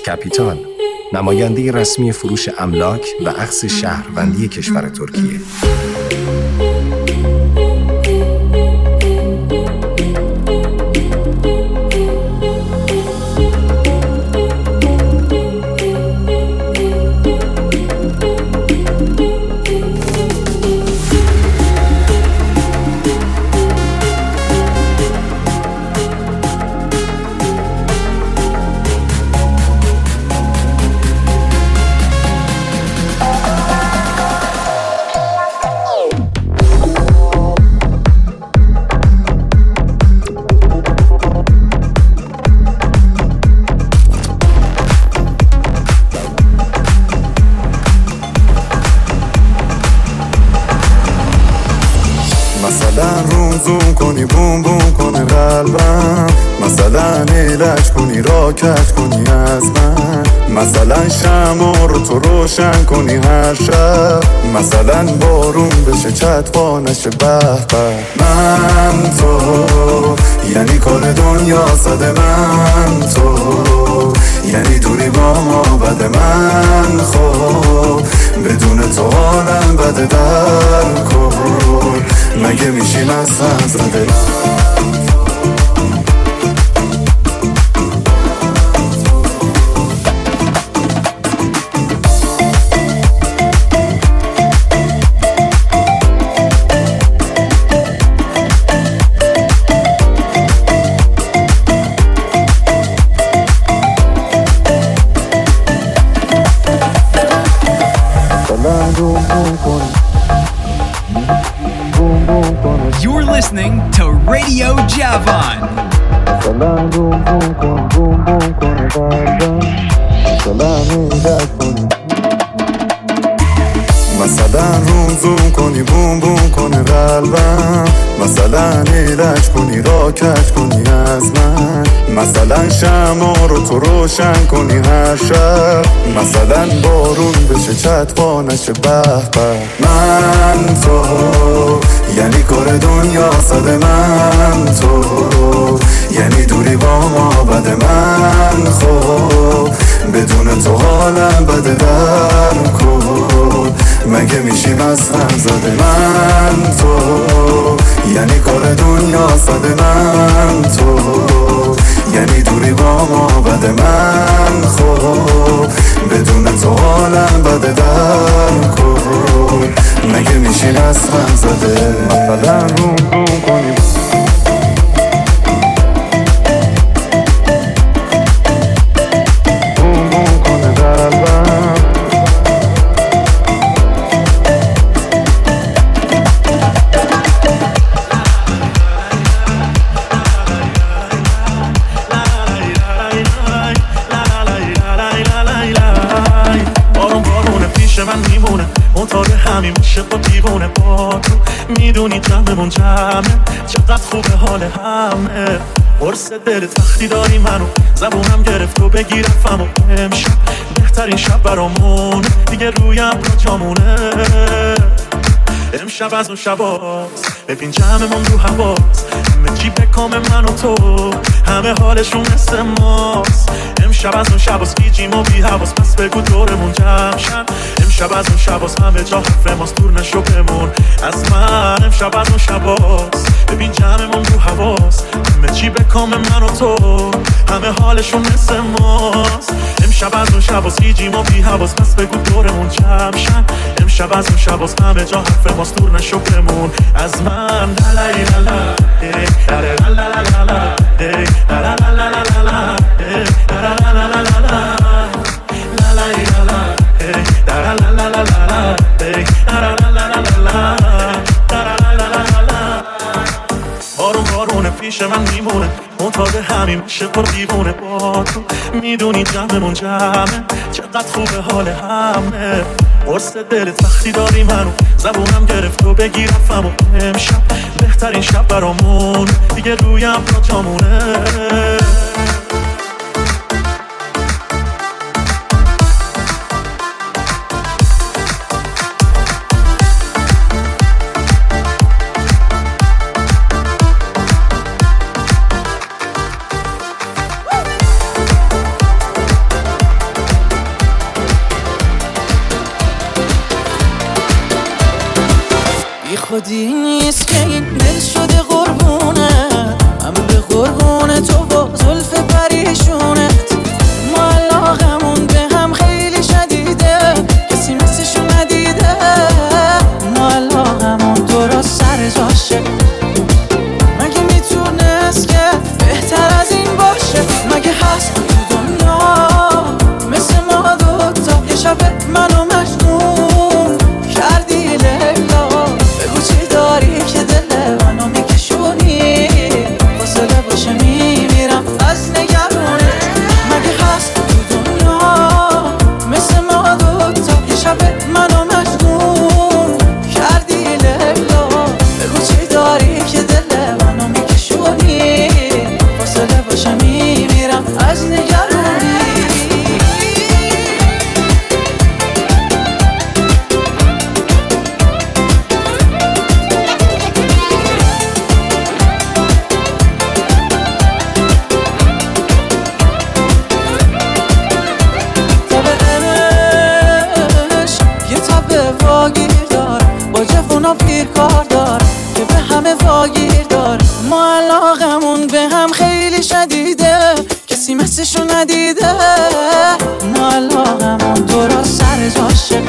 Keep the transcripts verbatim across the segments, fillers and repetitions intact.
کپیتال، نماینده رسمی فروش املاک و اخذ شهروندی کشور ترکیه. مثلا روم زوم کنی بوم بوم کنه قلبم، مثلا ایلج کنی را کج کنی از من، مثلا شمع رو تو روشن کنی هر شب، مثلا بارون بشه چتبا نشه به به. من تو یعنی کل دنیا صد من تو، یعنی دوری با ما بده من خب، بدون تو حالم بده در کن، مگه میشیم از هم زده. You're listening to Radio Javan. مثلا روم زوم کنی بوم بوم کنه قلبم، مثلا ایلج کنی را کج کنی از من، مثلا شمع رو تو روشن کنی هر شب، مثلا بارون بشه چتبا نشه به به. من تو یعنی کار دنیا صد من تو، یعنی دوری با ما بده من خب، بدون تو حالم بده در کن، مگه میشیم از هم زده. من تو یعنی کار دنیا صد من تو، یعنی دوری با ما بده من خب، بدون تو حالم بده در کن، مگه میشیم از هم زده. مثلا روم روم کنیم میشه با دیوونه با تو، میدونی جمعمون جمعه، چقدر خوبه حال همه، قرص دلت وقتی داری منو، زبونم گرفت و بگیرم فمو، امشب بهترین شب برامونه، دیگه رویم را جامونه، امشب از اون شباست، ببین جمعمون رو هواست، همه چی به کام من و تو، همه حالشون مثل ماست، امشب از اون شباست، گیجیم و بی حواس، پس بگو دورمون جمع شن، امشب از اون شباست، همه جا حرف ماست، دور نشو بمون از من، امشب از اون شباست، ببین جمعمون رو هواست، همه چی به کام من و تو، همه حالشون مثل ماست، امشب از اون شباست، گیجیم و بی حواس، پس بگو دورمون جمع شن، امشب از اون شباست، همه جا حرف ماست، دور نشو بمون از من. لا لا لا لا لا لا لا لا لا لا لا لا لا بارون بارونه پیش من میمونه، منتظر همین میشه پر دیوونه با تو، میدونی جمعمون جمعه، چقدر خوبه حال همه، قرص دلت وقتی داری منو، زبونم گرفت و بگیرم فمو، امشب بهترین شب برامون، دیگه رویم را جامونه. خودی نیست که این دل شده قربونت، من به قربون تو با زلف پریشونت. ما علاقمون به هم خیلی شدیده، کسی مثلشو ندیده. ما علاقمون درست سر جاشه، مگه میتونست که بهتر از این باشه؟ مگه هست تو دنیا مثل ما دوتا؟ یه شب منو مجنون کردی لیلا، بگو چی داری که دل منو میکشونی؟ فاصله باشه میمیرم از نگرونی. مگه هست تو دنیا مثل ما دوتا؟ یه شب منو مجنون کردی لیلا، بگو چی داری که دل منو میکشونی؟ فاصله باشه میمیرم از نگرونی. پیر کار دار که به همه واگیر دار. ما علاقمون به هم خیلی شدیده، کسی مثلشو ندیده. ما علاقمون درست سر جاشه،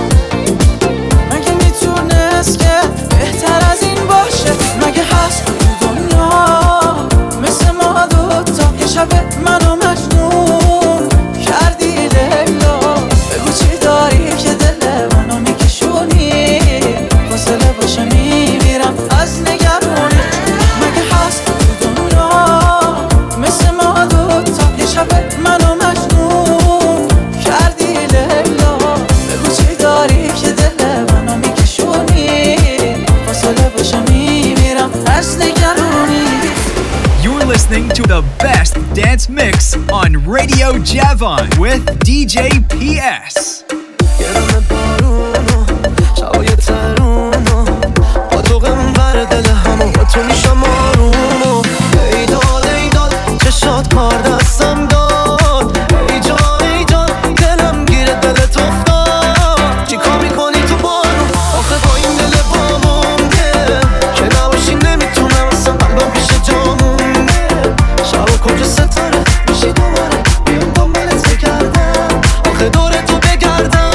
مگه میتونست که بهتر از این باشه؟ مگه هست تو دنیا مثل ما دوتا؟ یه شب منو مجنون کردی لیلا، بگو چی داری که دل منو میکشونی؟ فاصله باشه میمیرم از نگرونی. مگه هست تو دنیا مثل ما دوتا؟ یه شب منو مجنون کردی لیلا، بگو چی داری که دل منو میکشونی؟ فاصله باشه میمیرم از نگرونی. You're listening to the best dance mix on Radio Javon with دی جی پی اس. گرم بارونو شبای ترونو با تو غم بر دل همو با تو میشم آرومو. ای داد ای داد چشات کار دستم داد، ای جان ای جان دلم گیره دلت افتاد. چی کار میکنی تو بارو آخه با این دل بامونده که نباشی نمیتونم اصلا قلبم پیش جامونده. شب و کجا ستاره میشی دوباره بیام دنبالت بگردم، آخه دور تو بگردم.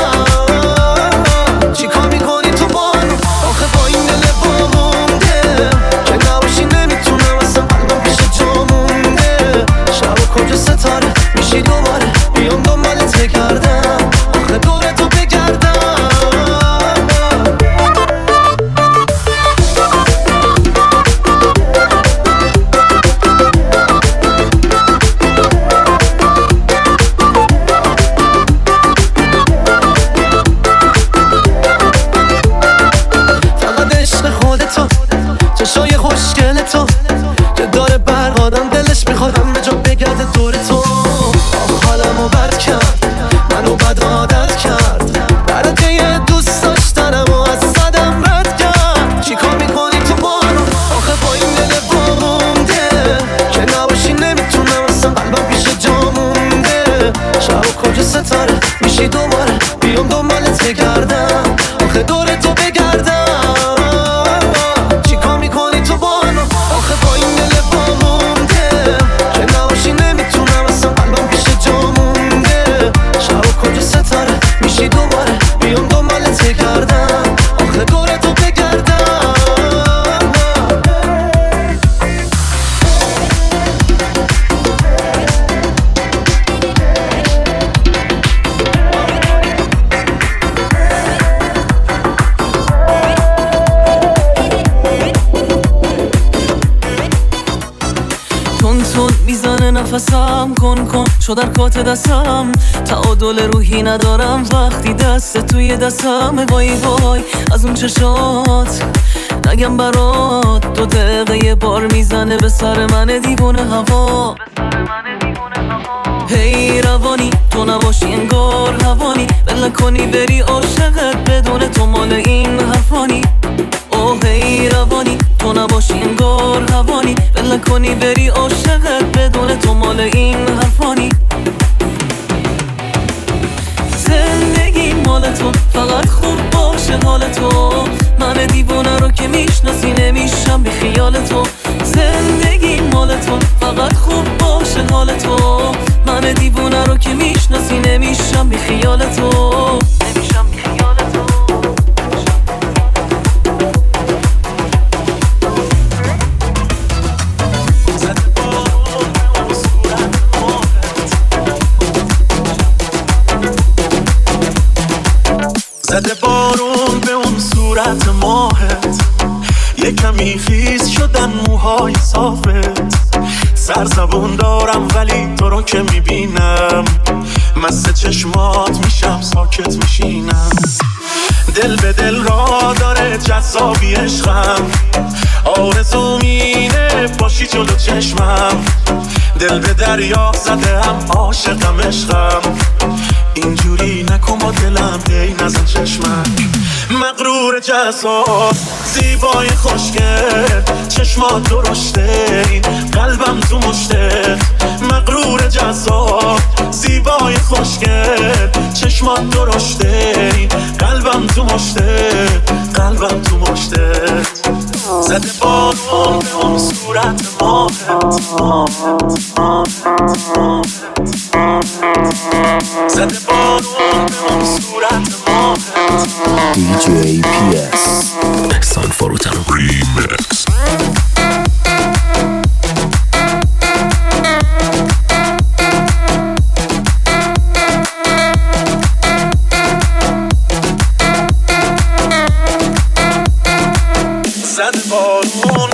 چی کار میکنی تو بارو آخه با این دل بامونده که نباشی نمیتونم اصلا قلبم پیش جامونده. شب و کجا ستاره میشی دوباره بیام دنبالت بگردم، آخه دور تو بگردم. فقط عشق خودتو، چشای خوشگل تو که داره برق آدم دلش میخواد همه جا بگرده دور تو. آخ حالمو بد کرد منو بد عادت کرد، برات یه دوست داشتنم و از صدم رد کرد. چی کار میکنی تو بارو آخه با این دل بامونده که نباشی نمیتونم اصلا قلبم پیش جامونده. شب و کجا ستاره میشی دوباره بیام دنبالت بگردم، آخه دور تو بگردم. چی کار میکنی تو بارو آخه با این دل بامونده که نباشی نمیتونم اصلا قلبم پیش جامونده. شب و کجا ستاره میشی دوباره بیام دنبالت بگردم، آخه دور تو بگردم. تون تون میزنه نفسم، کن کن شو در کات دستم. تعادل روحی ندارم وقتی دست توی دستم. وای وای از اون چشات نگم برات، دو دقیقه یه بار میزنه به سر من دیوونه هوا. هی روانی تو نباشی انگار هوانی، بله کنی بری عاشقت بدون تو مال این حرفانی. اوه هی روانی تو نباشی انگار هوانی، بله کنی بری عاشقت بدون تو مال این حرفانی. زندگی مال تو فقط خوب باشه حال تو، من دیوونه رو که میشه خیز شدن موهای صافت، سرزبون دارم ولی تو رو که میبینم مست چشمات میشم ساکت میشینم. دل به دل را داره جذابی عشقم، آرزو مینه باشی جلو چشمم. دل به دریا زده هم عاشقم عشقم، اینجوری نکن با دلم دی نزن چشمک. مغرور جذاب زیبای خوشگل، چشمات درشته این قلبم تو مشته. مغرور جذاب زیبای خوشگل، چشمات درشته این قلبم تو مشته. قلبم تو مشته زده بارون به اون صورت ماهت، زده بارون به اون صورت ماهت. دی جی پی اس احسان فروتن ریمکس. زده بارون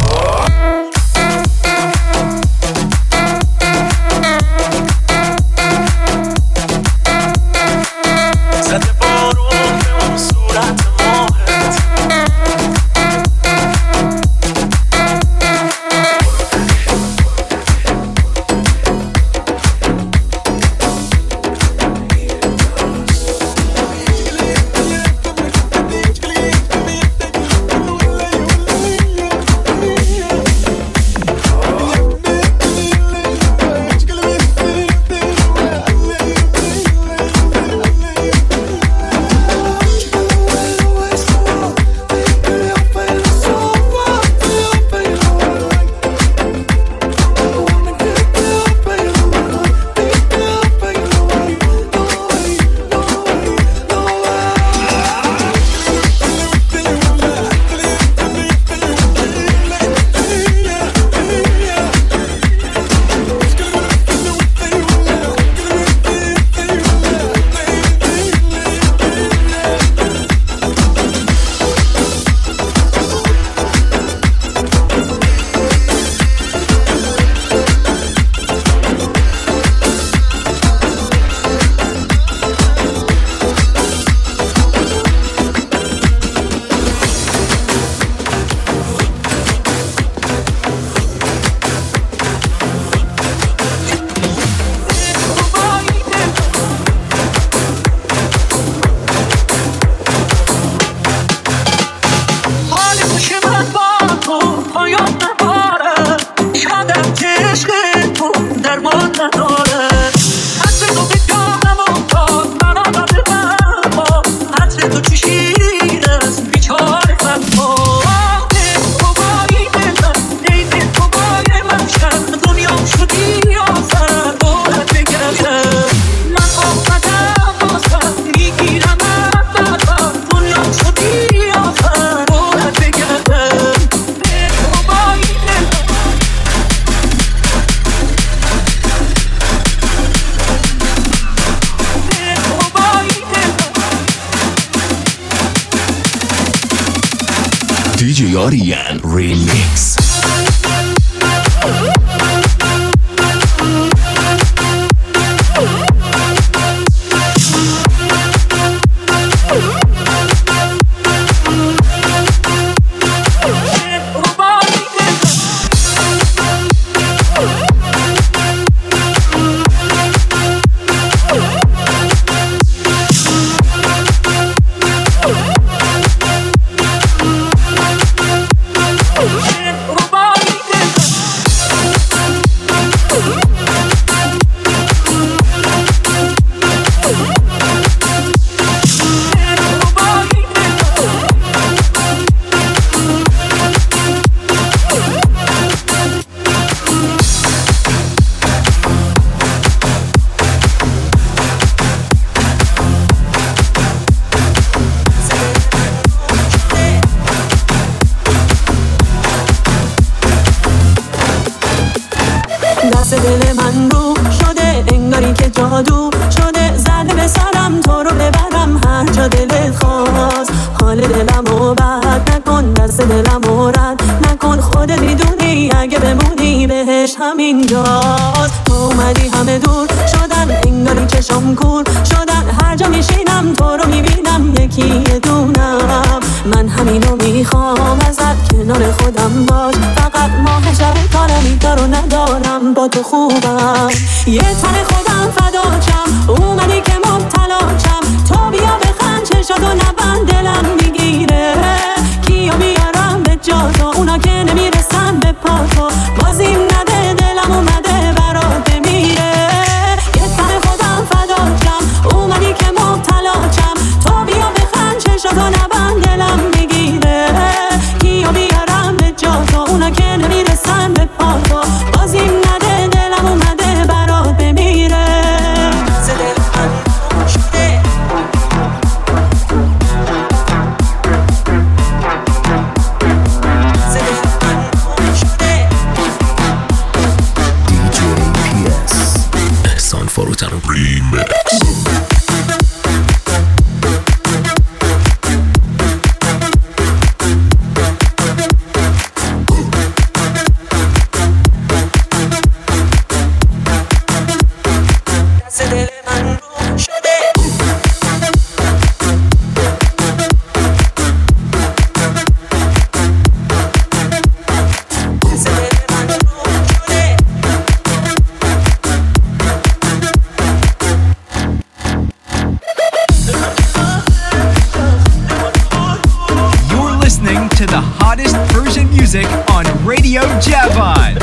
زده بارون به اون صورت ماهت. دی جی آریان ریمیکس. دل من رو شده انگاری که جادو شده، زده به سرم تو رو ببرم هر جا دلت خواست. حال دلم رو بد نکن، دست دلم رو رد نکن، خودت میدونی اگه بمونی بهش همینجاست. تو اومدی همه دور شدن انگاری چشم کور شدن، هر جا میشینم تو رو میبینم یکی دونم. من همینو میخوام ازت کنار خودم باش، فقط ماه شب کارم دارو ندارم با تو خوبم. یه تن خودم فداچم اومدی که مبتلاچم، تو بیا بخند چشاتو نبند دلم میگیره. کیا بیارم به جا تو اونا که نمیرسن به پا تو، بازیم نده دلم اومده برات بمیره. یه تن خودم فداچم اومدی که مبتلاچم، تو بیا بخند چشاتو نبند دلم میگیره. کیا بیارم به جا تو اونا که نمیرسن به پا تو، بازیم نده دلم اومده برات بمیره. To the hottest Persian music on Radio Javan.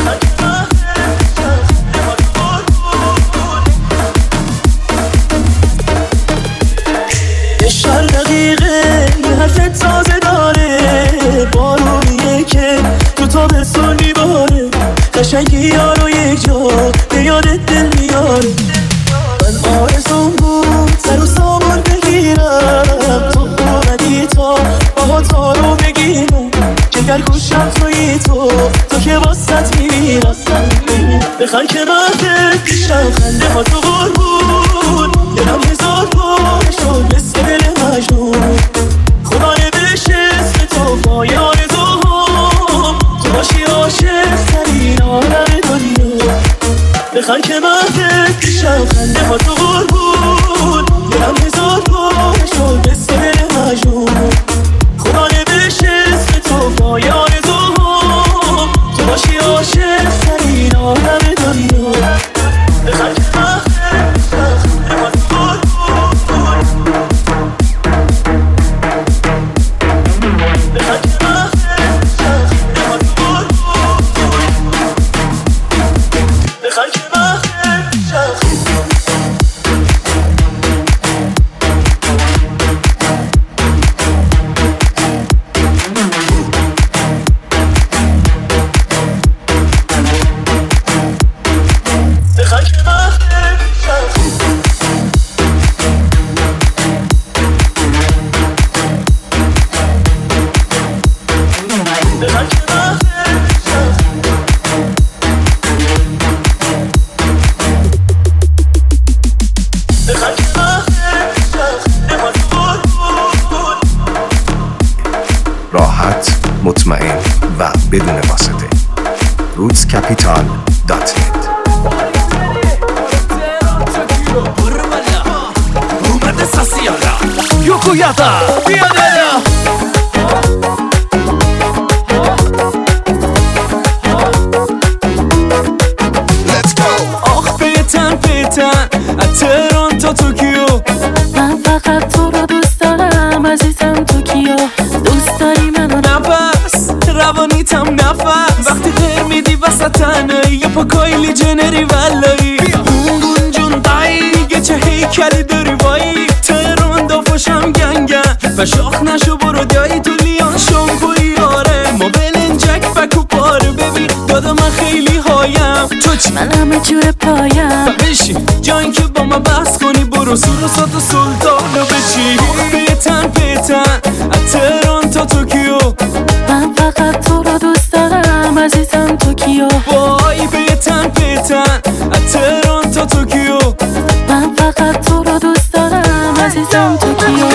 اشار دقیقه یه حرفت تازه داره، بارونیه که تو تابستون میباره، قشنگی یارو یک جا به یادت دل میاره. من آرزون بود سر و سامان بگیرم، تو اومدی تا باها تارو بگیرم. جگر گوشم توی تو تو که واسط میمیرم. بخن که من پیشم خنده ها تو قربون، دلم هزار پاره شد مثل دل مجنون. خدا نبشه اسم تو پای آرزوهام، تو باشی عاشق ترین عالم دنیا. بخن که من پیشم خنده ها تو قربون، دلم هزار پاره شد مثل دل مجنون. خدا نبشه اسم تو پای آرزوهام، تو باشی عاشق ترین عالم دنیا. بخن که من پیشم خنده ها تو قربون، بخن که من پیشم خنده ها تو قربون، بخن که من پیشم راحت، مطمئن و بدون واسطه. روتس کپیتال دات نت. آخ پیتن پیتن از تهران تا توکیو، من فقط تو رو دوست دارم عزیزم توکیو. دوست داری منو نفس روانیتم نفس، وقتی غیر میدی وسط تنهایی یا پا کایلی جنری ولایی. اون جون دایی چه هیکلی داری وایی، تهران دافاشم گنگن و شاخ نشو برو دایی تو لیان شامپوی آره. ما بلنجک فکو پاره ببین دادا من خیلی هایم، تو چی؟ من همه جور پایم. بشین جایی که با من بحث کنی برو سوروسات و سلطانو بچی. پیتن پیتن از تهران تا توکیو، من فقط تو رو دوست دارم عزیزم توکیو. وای پیتن پیتن از تهران تا توکیو، من فقط تو رو دوست دارم عزیزم توکیو.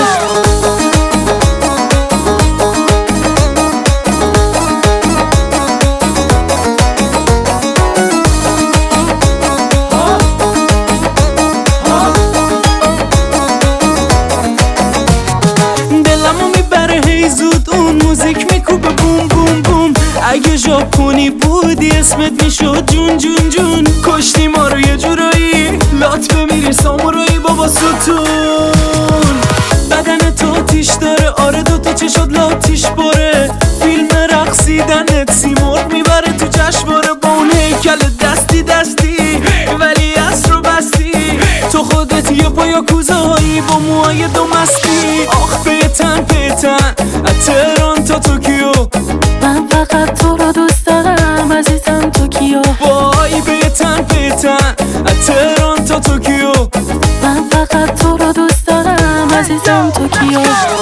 اگه ژاپنی بودی اسمت میشد جون جون جون. کشتی ما رو یه جورایی لات بمیری سامورایی بابا ستون. بدن تو تیش داره آره دوتا چشات لاتیش باره. فیلم رقصیدنت سیمرغ میبره تو جشنواره. با اون هیکل دستی دستی ولی اصر رو بستی. تو خودت یه پا یاکوزایی با موهای دو مستی. آخ پیتن پیتن از تهران تا توکیو. من فقط تو رو دوست دارم عزیزم توکیو. وای پیتن پیتن از تهران تا توکیو. من فقط تو رو دوست دارم عزیزم توکیو.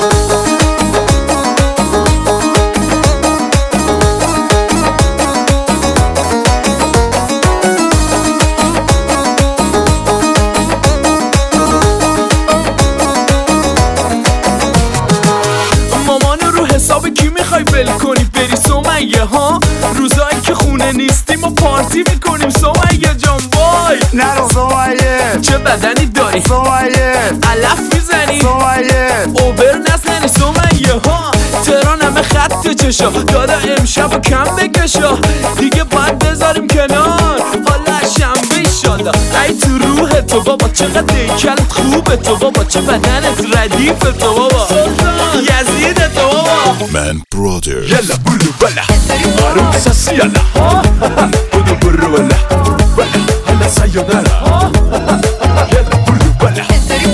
حساب کی میخوای ول کنی بری سمیه ها؟ روزایی که خونه نیستیم و پارتی میکنیم سمیه جان. وای نرو سمیه چه بدنی داری سمیه. علف میزنی سمیه اوبر نزنی سمیه ها. تهران همه خط چشا دادا امشب و کم بکشا. دیگه باید بذاریم کنار حالا شنبه ایشالله. ای تو روح تو بابا چقدر دیکلت خوبه تو بابا. چه بدنت ردیف تو بابا. یزید تو بابا. من برادر يلا برو بلا عروسة سيالا برو برو بلا هلا سايونارا يلا برو بلا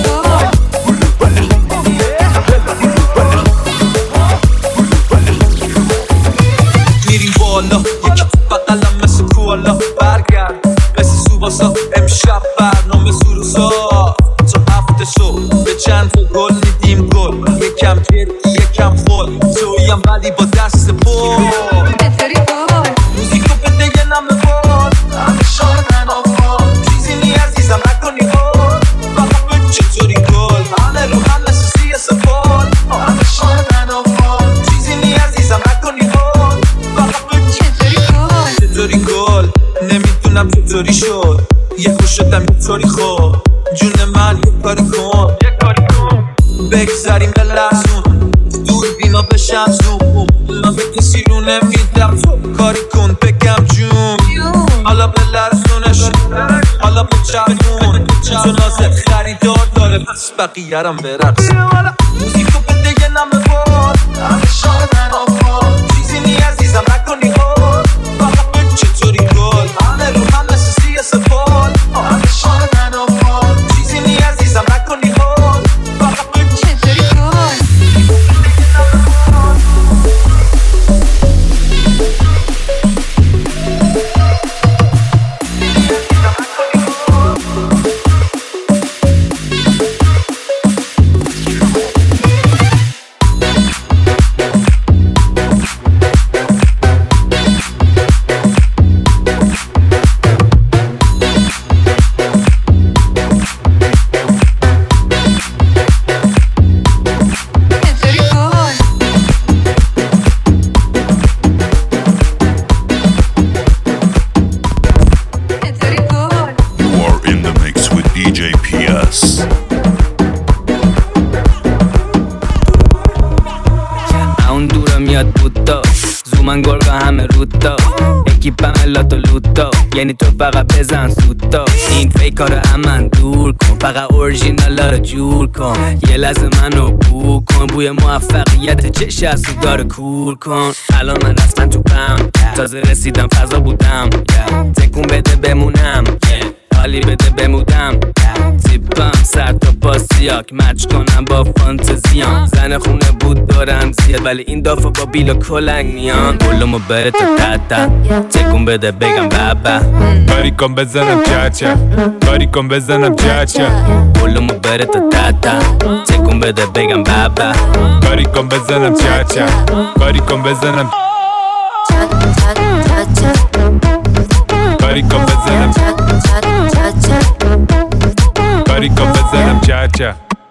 برو بلا يلا برو بلا برو بلا. میریم بالا یکی تو بقلم مثل کوالا. برگرد مثل سوباسا امشب برنامه سروسا. تا هفته صبح به چند تا گل میدیم گل. یکم جدی یکم خود تویم ولی با دست پر. موزیکو بده یه نمه باد همه شادن آفاد. چیزی نی عزیزم نکنی هاد فقط بگو چطوری گل. همه رو هم مثل سی سفال همه شادن آفاد. چیزی نی عزیزم نکنی هاد فقط بگو چطوری گل. نمیدونم چطوری شد یه خوش شدم یه طوری خود. جون من یه کاری کن یه کاری کن. بگذاریم به لحظون دور بینا بشم زوم. من به کسی رو نمیدم کاری کن بگم جون. حالا به لرزونش حالا به چرمون. تو نازت خریدار داره پس بقیه رم برقص. موزیکو بده یه نمه باد همه شادن آفاد. چیزی نی عزیزم نکنی هاد فقط بگو چطوری گل. همه رو هم مثل سی سفال همه شادن آفاد. چیزی نی عزیزم نکنی هاد فقط بگو چطوری گل. من گرگا همه روتا اکیپم لاتو لوتا. یعنی تو فقط بزن سوتا. این فیکارو امن دور کن فقط اورژینالا رو جور کن. یه لحظه منو بو کن بوی موفقیت چش از تو داره کور کن. الان من رسما تو پم تازه رسیدم فضا بودم. تکون بده بمونم حالی بده بمودم. تیپم سر تا پا سیاک مچ کنم با فانتزیام. زن خونه بود دارم زیاد ولی این دافا با بیل و کلنگ میان. گلومو بره تا تتا تکون بده بگم بابا. کاری کن بزنم چاچا کاری کن بزنم چاچا. گلومو بره تا تتا تکون بده بگم بابا. کاری کن بزنم چاچا کاری کن بزنم کاری کن بزنم کاری کن بزنم چاچا.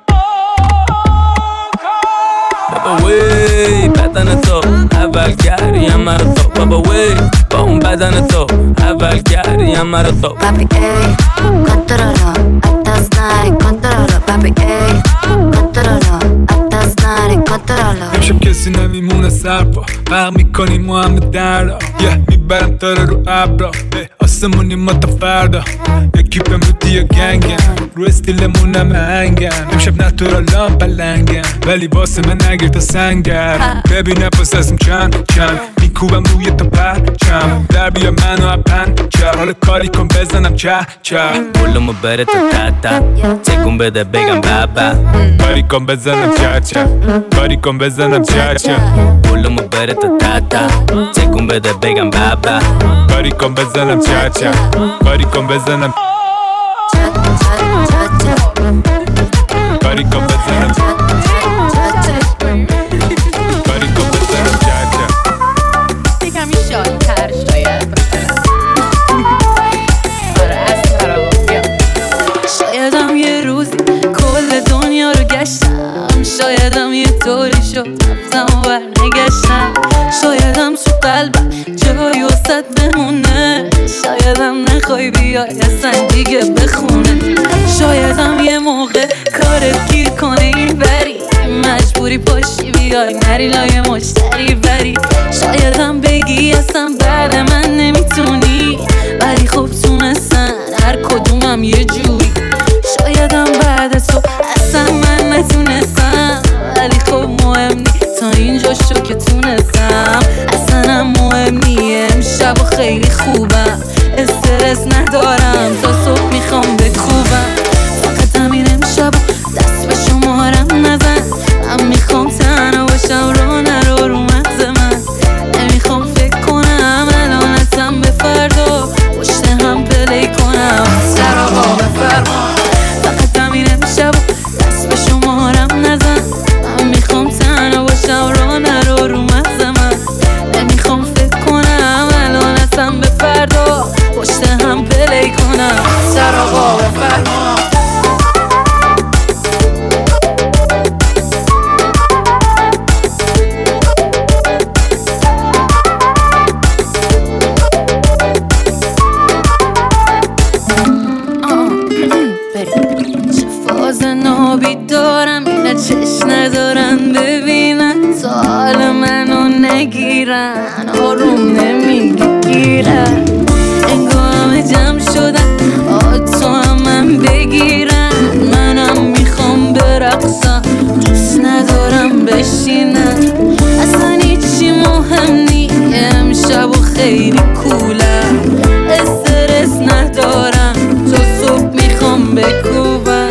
بابا وی بدن تو اول کردیم مرا تو. بابا وی با اون بدن تو اول کردیم مرا تو. Papi ey, controlo, hasta snare, controlo. Papi ey, controlo, hasta snare, controlo. امشب کسی نمیمونه سر پا غرق میکنیم ما همه دردا یه میبرم تاره رو ابرا آسمونی ما تا فردا یکی پمروتی یا گنگم رو استیلمون همه هنگم امشب نتورالام پلنگم ولی واسه من نگیر تا سنگر ببینه پس ازم چند چند میکوبم روی تا پرچم در بیا منو اپن چر حال کاری کن بزنم چه چه بولمو بره تا تا تا تکون بده بگم بابا کاری کن بزنم چه چه کاری کن بزنم چه چه بولمو بره تا تا تا تکون بده بگم بابا کاری کن بزنم چه چه کاری کن بزنم کاری کن بزنم کاری کن بزنم چه چه یکمی شادتر شاید آره از فرابیا شایدم یه روزی کل دنیا رو گشتم شایدم یه طوری شد رفتم و برنگشتم شایدم تو قلبم جایی وسط بمونه شایدم نخوای بیای اصلا دیگه بخونه شایدم یه موقع کارت گیر کنه این بری مجبوری پاشی بیای نری لای مشتری بری شایدم بگی اصلا بعد من نمیتونی ولی خب تونستن هر کدومم یه جوری شایدم بعد تو اصلا من نتونستم ولی خب مهم نی تا اینجا شو که تونستم اصلا هم مهم نی امشب و خیلی خوبم استرس ندارم تا صبح میخوام بکوبم فقط همین امشب دست به شمارم نزن من میخوام تنها باشم رو نرو رو مغز من نمیخوام فکر کنم الان اصلا به فردا پشت هم پلی کنم سر آقا بفرما فقط همین امشب دست به شمارم نزن من میخوام تنها باشم رو نرو رو مغز من نمیخوام فکر کنم الان اصلا به فردا پشت هم پلی کنم سر آقا بفرما چش ندارن ببینن تا حال منو نگیرن آروم نمیگیرن انگار همه جمع شدن آتو هم من بگیرن منم میخوام برقصم دوست ندارم بشینن اصلا هیچی مهم نی امشب و خیلی کولم استرس ندارم تا صبح میخوام بکوبم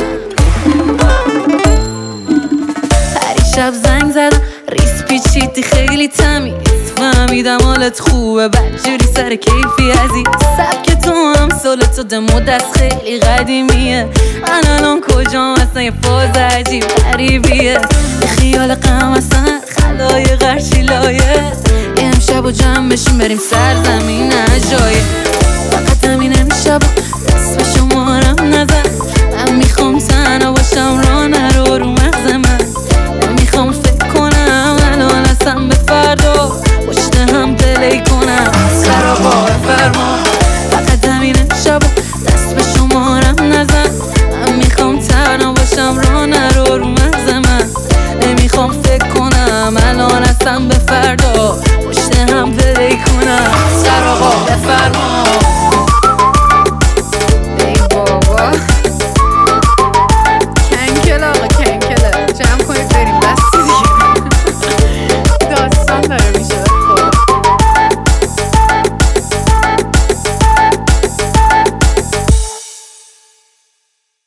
شب زنگ زدم ریس پیچیدی خیلی تمیز فهمیدم حالت خوبه بدجوری سر کیفی عزیز سبک تو هم سالت و دمو دست خیلی قدیمیه من الان کجام اصلا یه فاز عجیب غریبیه یه خیال غم اصلا خلای غرشی لایه امشب و جمع بشیم بریم سرزمین عجایه فقط همین امشب دست به شمارم نزن من میخوام تنها باشم را نرو رو مغز من نمیخوام فکر کنم الان اصلا به فردا پشت هم پلی کنم سر آقا بفرما فقط همین امشب دست به شمارم نزن من میخوام تنها باشم را نرو رو مغز من نمیخوام فکر کنم الان اصلا به فردا پشت هم پلی کنم سر آقا بفرما